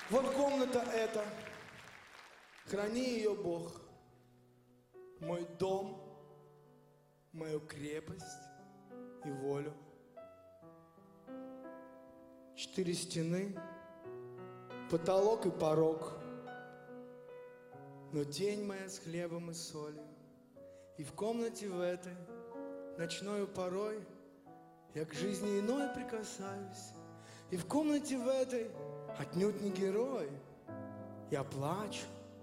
Вот комната эта, храни ее Бог. Мой дом, мою крепость и волю. 4 стены, потолок и порог. Но тень моя с хлебом и солью. И в комнате в этой, ночною порой, я к жизни иной прикасаюсь. И в комнате в этой отнюдь не герой. Я плачу,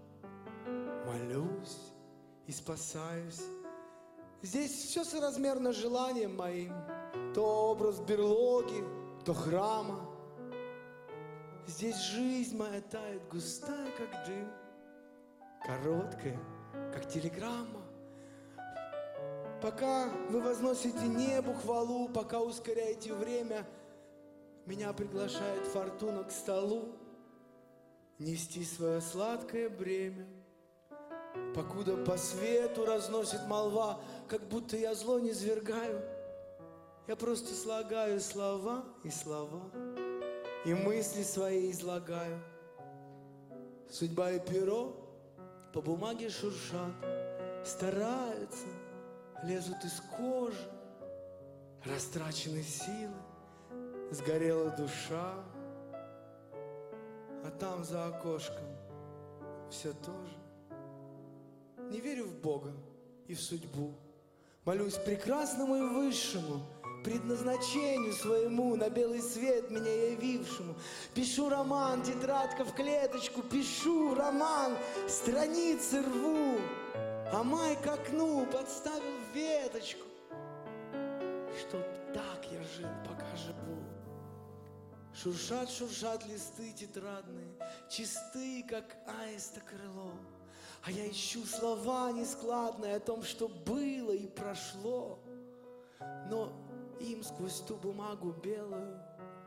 молюсь и спасаюсь. Здесь все соразмерно желанием моим. То образ берлоги, то храма. Здесь жизнь моя тает, густая, как дым, короткая, как телеграмма. Пока вы возносите небу хвалу, пока ускоряете время, меня приглашает фортуна к столу нести свое сладкое бремя. Покуда по свету разносит молва, как будто я зло низвергаю, я просто слагаю слова и слова, и мысли свои излагаю. Судьба и перо по бумаге шуршат, стараются, лезут из кожи, растрачены силы, сгорела душа, а там за окошком все то же. Не верю в Бога и в судьбу, молюсь прекрасному и высшему, предназначению своему, на белый свет меня явившему. Пишу роман, тетрадка в клеточку, пишу роман, страницы рву, а май к окну подставил веточку, чтоб так я жил, пока живу. Шуршат, шуршат листы тетрадные, чисты, как аиста крыло, а я ищу слова нескладные о том, что было и прошло. Но им сквозь ту бумагу белую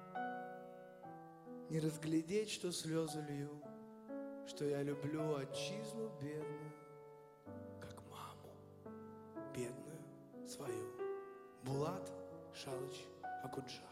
не разглядеть, что слезы лью, что я люблю отчизну бедную, как маму бедную свою. Булат Шалыч Акуджа.